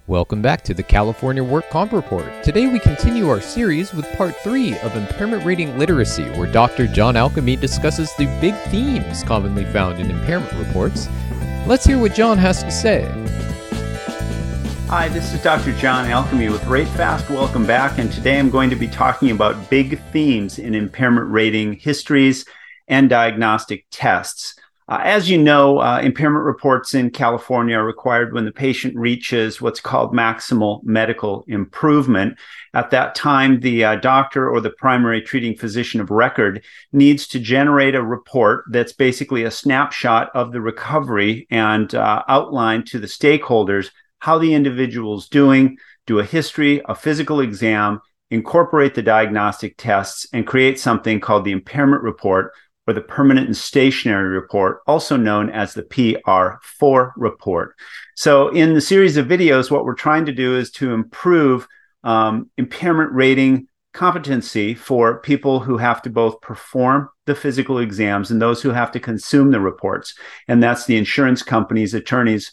Welcome back to the California Work Comp Report. Today we continue our series with part 3 of Impairment Rating Literacy, where Dr. John Alchemy discusses the big themes commonly found in impairment reports. Let's hear what John has to say. Hi, this is Dr. John Alchemy with RateFast. Welcome back, and today I'm going to be talking about big themes in impairment rating histories and diagnostic tests. As you know, impairment reports in California are required when the patient reaches what's called maximal medical improvement. At that time, the doctor or the primary treating physician of record needs to generate a report that's basically a snapshot of the recovery and outline to the stakeholders how the individual's doing, do a history, a physical exam, incorporate the diagnostic tests, and create something called the impairment report, or the permanent and stationary report, also known as the PR4 report. So in the series of videos, what we're trying to do is to improve impairment rating competency for people who have to both perform the physical exams and those who have to consume the reports. And that's the insurance companies, attorneys,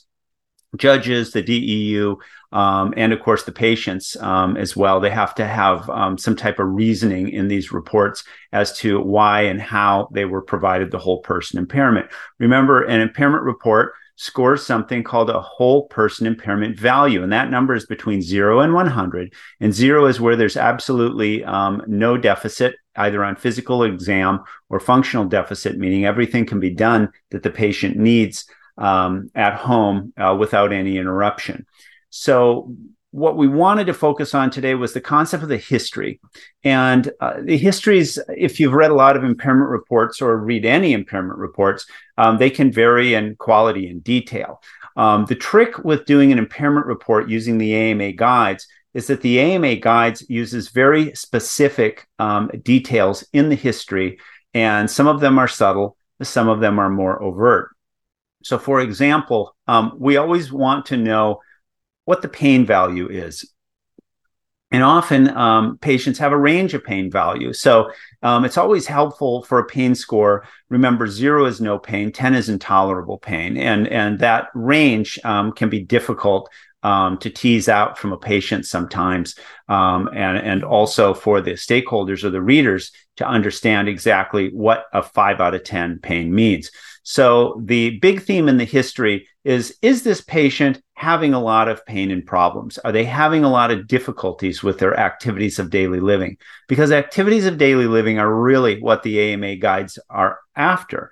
judges, the DEU, and of course the patients as well. They have to have some type of reasoning in these reports as to why and how they were provided the whole person impairment. Remember, an impairment report scores something called a whole person impairment value, and that number is between 0 and 100. And 0 is where there's absolutely no deficit, either on physical exam or functional deficit, meaning everything can be done that the patient needs at home without any interruption. So what we wanted to focus on today was the concept of the history. And the histories, if you've read a lot of impairment reports or read any impairment reports, they can vary in quality and detail. The trick with doing an impairment report using the AMA guides is that the AMA guides uses very specific details in the history, and some of them are subtle, some of them are more overt. So, for example, we always want to know what the pain value is. And often patients have a range of pain value. So it's always helpful for a pain score. Remember, 0 is no pain, 10 is intolerable pain. And that range can be difficult to tease out from a patient sometimes, and also for the stakeholders or the readers to understand exactly what a 5 out of 10 pain means. So the big theme in the history is this patient having a lot of pain and problems? Are they having a lot of difficulties with their activities of daily living? Because activities of daily living are really what the AMA guides are after.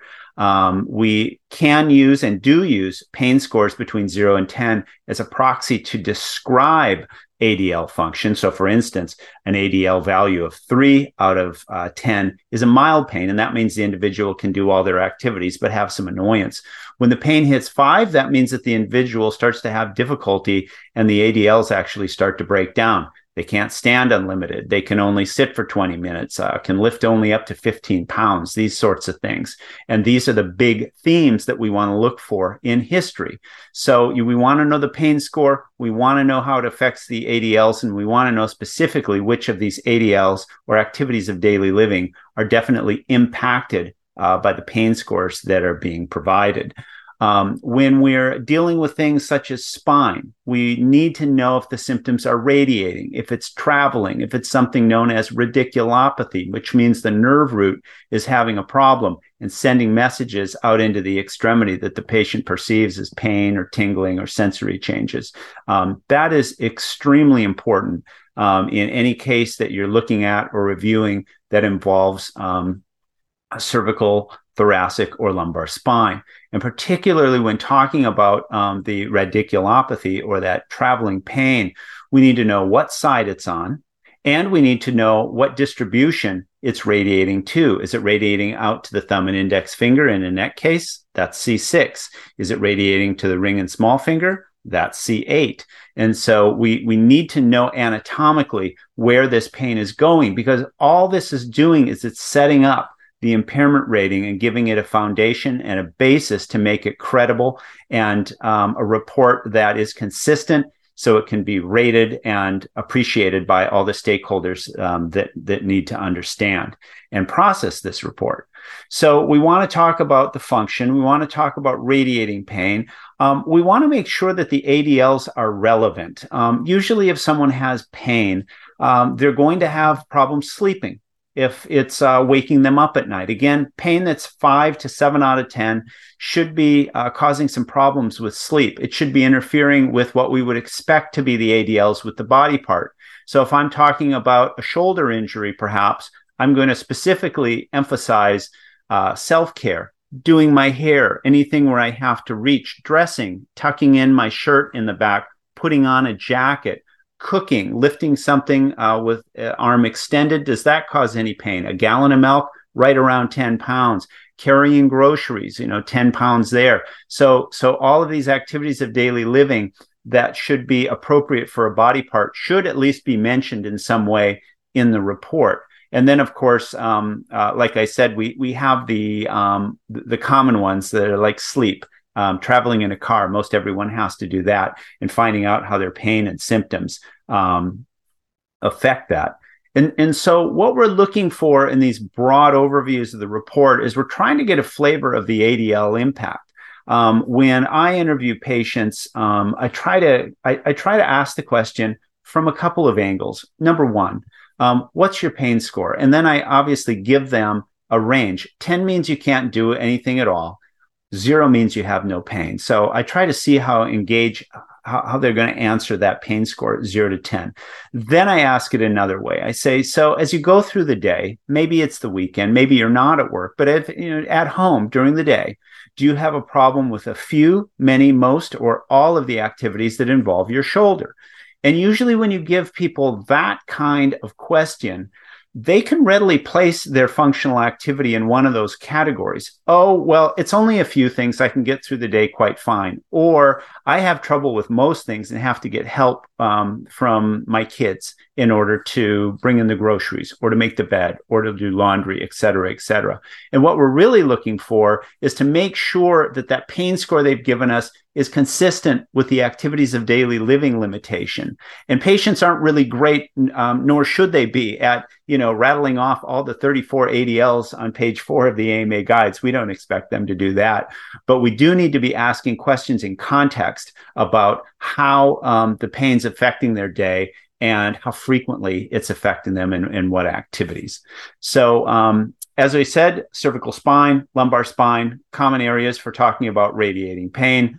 We can use and do use pain scores between 0 and 10 as a proxy to describe ADL function. So for instance, an ADL value of 3 out of 10 is a mild pain, and that means the individual can do all their activities but have some annoyance. When the pain hits 5, that means that the individual starts to have difficulty and the ADLs actually start to break down. They can't stand unlimited. They can only sit for 20 minutes, can lift only up to 15 pounds, these sorts of things. And these are the big themes that we want to look for in history. So we want to know the pain score. We want to know how it affects the ADLs, and we want to know specifically which of these ADLs or activities of daily living are definitely impacted by the pain scores that are being provided. When we're dealing with things such as spine, we need to know if the symptoms are radiating, if it's traveling, if it's something known as radiculopathy, which means the nerve root is having a problem and sending messages out into the extremity that the patient perceives as pain or tingling or sensory changes. That is extremely important in any case that you're looking at or reviewing that involves cervical, thoracic, or lumbar spine. And particularly when talking about the radiculopathy or that traveling pain, we need to know what side it's on, and we need to know what distribution it's radiating to. Is it radiating out to the thumb and index finger in a neck case? That's C6. Is it radiating to the ring and small finger? That's C8. And so we need to know anatomically where this pain is going, because all this is doing is it's setting up the impairment rating and giving it a foundation and a basis to make it credible and a report that is consistent, so it can be rated and appreciated by all the stakeholders that need to understand and process this report. So we want to talk about the function. We want to talk about radiating pain. We want to make sure that the ADLs are relevant. Usually if someone has pain, they're going to have problems sleeping if it's waking them up at night. Again, pain that's 5 to 7 out of 10 should be causing some problems with sleep. It should be interfering with what we would expect to be the ADLs with the body part. So if I'm talking about a shoulder injury, perhaps, I'm going to specifically emphasize self-care, doing my hair, anything where I have to reach, dressing, tucking in my shirt in the back, putting on a jacket, cooking, lifting something with arm extended. Does that cause any pain? A gallon of milk, right around 10 pounds. Carrying groceries, 10 pounds there. So all of these activities of daily living that should be appropriate for a body part should at least be mentioned in some way in the report. And then, of course, like I said, we have the common ones that are like sleep. Traveling in a car, most everyone has to do that, and finding out how their pain and symptoms affect that. And so what we're looking for in these broad overviews of the report is we're trying to get a flavor of the ADL impact. When I interview patients, I try to ask the question from a couple of angles. Number one, what's your pain score? And then I obviously give them a range. 10 means you can't do anything at all. 0 means you have no pain. So I try to see how they're going to answer that pain score, 0 to 10. Then I ask it another way. I say, so as you go through the day, maybe it's the weekend, maybe you're not at work, but at home during the day, do you have a problem with a few, many, most, or all of the activities that involve your shoulder? And usually when you give people that kind of question, they can readily place their functional activity in one of those categories. Oh, well, it's only a few things. I can get through the day quite fine. Or I have trouble with most things and have to get help from my kids in order to bring in the groceries or to make the bed or to do laundry, et cetera, et cetera. And what we're really looking for is to make sure that that pain score they've given us is consistent with the activities of daily living limitation. And patients aren't really great, nor should they be, at rattling off all the 34 ADLs on page 4 of the AMA guides. We don't expect them to do that. But we do need to be asking questions in context about how the pain's affecting their day and how frequently it's affecting them and what activities. So as I said, cervical spine, lumbar spine, common areas for talking about radiating pain.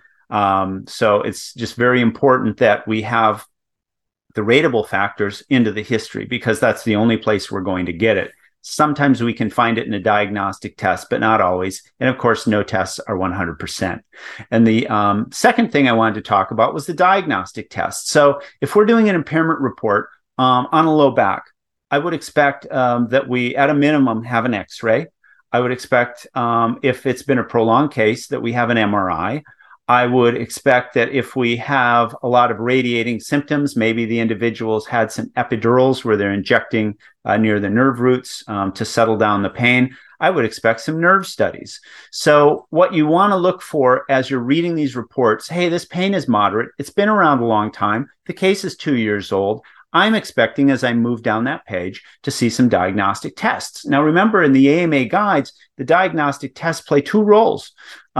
So it's just very important that we have the ratable factors into the history, because that's the only place we're going to get it. Sometimes we can find it in a diagnostic test, but not always. And of course, no tests are 100%. And the second thing I wanted to talk about was the diagnostic test. So if we're doing an impairment report on a low back, I would expect that we, at a minimum, have an X-ray. I would expect, if it's been a prolonged case, that we have an MRI. I would expect that if we have a lot of radiating symptoms, maybe the individual's had some epidurals where they're injecting near the nerve roots to settle down the pain. I would expect some nerve studies. So what you want to look for as you're reading these reports, hey, this pain is moderate. It's been around a long time. The case is 2 years old. I'm expecting, as I move down that page, to see some diagnostic tests. Now, remember, in the AMA guides, the diagnostic tests play 2 roles.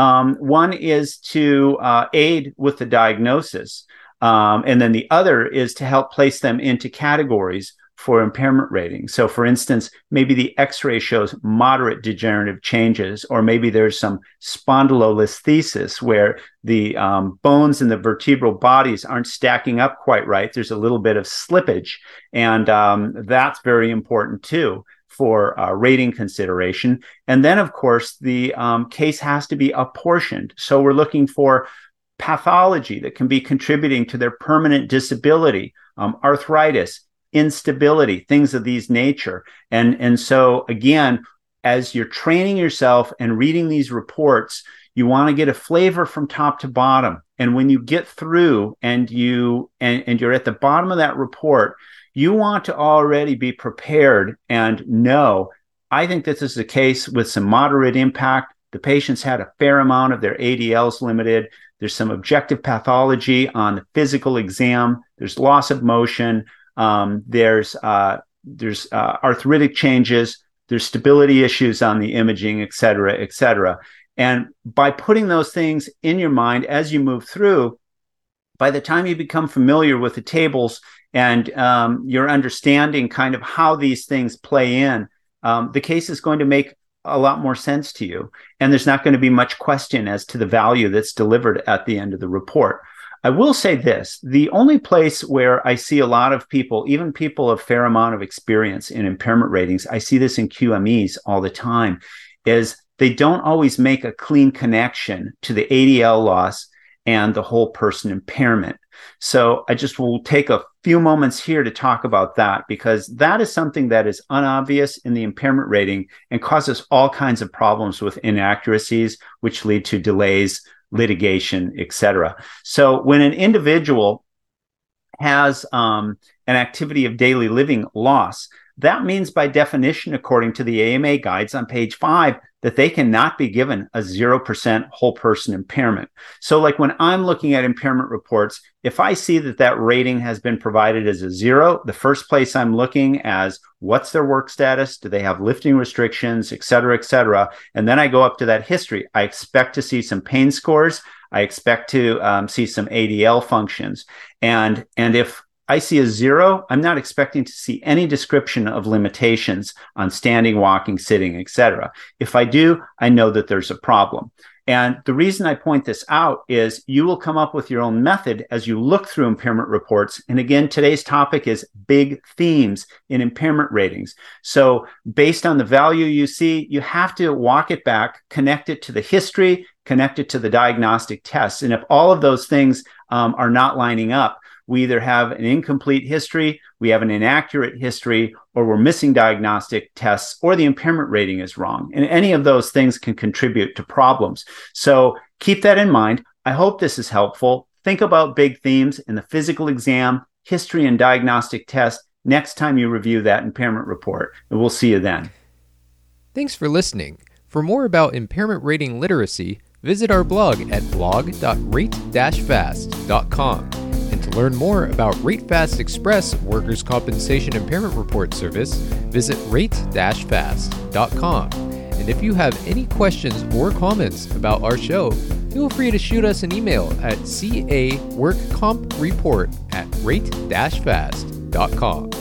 One is to aid with the diagnosis, and then the other is to help place them into categories for impairment rating. So, for instance, maybe the X-ray shows moderate degenerative changes, or maybe there's some spondylolisthesis where the bones in the vertebral bodies aren't stacking up quite right. There's a little bit of slippage, and that's very important too for rating consideration. And then, of course, the case has to be apportioned. So we're looking for pathology that can be contributing to their permanent disability, arthritis, instability, things of these nature. And so, again, as you're training yourself and reading these reports, you want to get a flavor from top to bottom. And when you get through and you're at the bottom of that report, you want to already be prepared and know, I think this is a case with some moderate impact. The patient's had a fair amount of their ADLs limited. There's some objective pathology on the physical exam. There's loss of motion. There's arthritic changes. there's stability issues on the imaging, et cetera, et cetera. And by putting those things in your mind as you move through, by the time you become familiar with the tables and you're understanding kind of how these things play in, the case is going to make a lot more sense to you. And there's not going to be much question as to the value that's delivered at the end of the report. I will say this, the only place where I see a lot of people, even people of fair amount of experience in impairment ratings, I see this in QMEs all the time, is they don't always make a clean connection to the ADL loss and the whole person impairment. So I just will take a few moments here to talk about that, because that is something that is unobvious in the impairment rating and causes all kinds of problems with inaccuracies, which lead to delays, litigation, etc. So when an individual has an activity of daily living loss, that means by definition, according to the AMA guides on page 5, that they cannot be given a 0% whole person impairment. So like when I'm looking at impairment reports, if I see that that rating has been provided as a 0, the first place I'm looking as what's their work status, do they have lifting restrictions, et cetera, and then I go up to that history. I expect to see some pain scores. I expect to see some ADL functions. And if I see a 0, I'm not expecting to see any description of limitations on standing, walking, sitting, etc. If I do, I know that there's a problem. And the reason I point this out is you will come up with your own method as you look through impairment reports. And again, today's topic is big themes in impairment ratings. So based on the value you see, you have to walk it back, connect it to the history, connect it to the diagnostic tests. And if all of those things are not lining up, we either have an incomplete history, we have an inaccurate history, or we're missing diagnostic tests, or the impairment rating is wrong. And any of those things can contribute to problems. So keep that in mind. I hope this is helpful. Think about big themes in the physical exam, history, and diagnostic test next time you review that impairment report. And we'll see you then. Thanks for listening. For more about impairment rating literacy, visit our blog at blog.rate-fast.com. And to learn more about RateFast Express Workers' Compensation Impairment Report Service, visit rate-fast.com. And if you have any questions or comments about our show, feel free to shoot us an email at caworkcompreport@rate-fast.com.